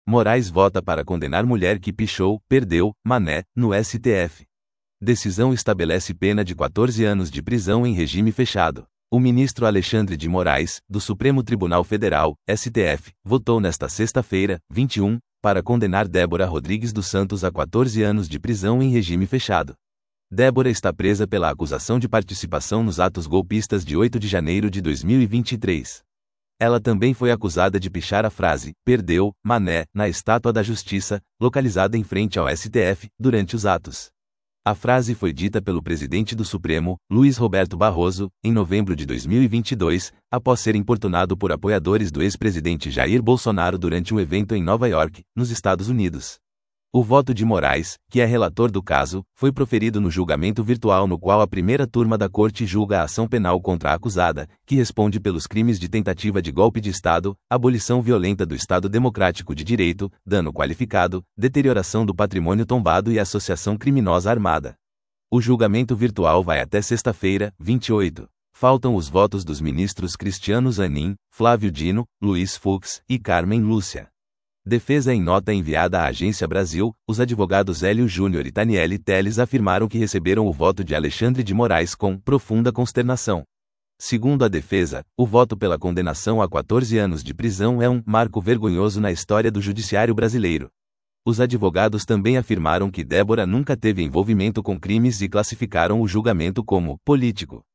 Moraes vota para condenar mulher que pichou, perdeu, mané, no STF. Decisão estabelece pena de 14 anos de prisão em regime fechado. O ministro Alexandre de Moraes, do Supremo Tribunal Federal, STF, votou nesta sexta-feira, 21, para condenar Débora Rodrigues dos Santos a 14 anos de prisão em regime fechado. Débora está presa pela acusação de participação nos atos golpistas de 8 de janeiro de 2023. Ela também foi acusada de pichar a frase, perdeu, mané, na Estátua da Justiça, localizada em frente ao STF, durante os atos. A frase foi dita pelo presidente do Supremo, Luiz Roberto Barroso, em novembro de 2022, após ser importunado por apoiadores do ex-presidente Jair Bolsonaro durante um evento em Nova York, nos Estados Unidos. O voto de Moraes, que é relator do caso, foi proferido no julgamento virtual no qual a primeira turma da Corte julga a ação penal contra a acusada, que responde pelos crimes de tentativa de golpe de Estado, abolição violenta do Estado Democrático de Direito, dano qualificado, deterioração do patrimônio tombado e associação criminosa armada. O julgamento virtual vai até sexta-feira, 28. Faltam os votos dos ministros Cristiano Zanin, Flávio Dino, Luiz Fux e Carmen Lúcia. Defesa em nota enviada à Agência Brasil, os advogados Hélio Júnior e Taniele Teles afirmaram que receberam o voto de Alexandre de Moraes com profunda consternação. Segundo a defesa, o voto pela condenação a 14 anos de prisão é um marco vergonhoso na história do judiciário brasileiro. Os advogados também afirmaram que Débora nunca teve envolvimento com crimes e classificaram o julgamento como político.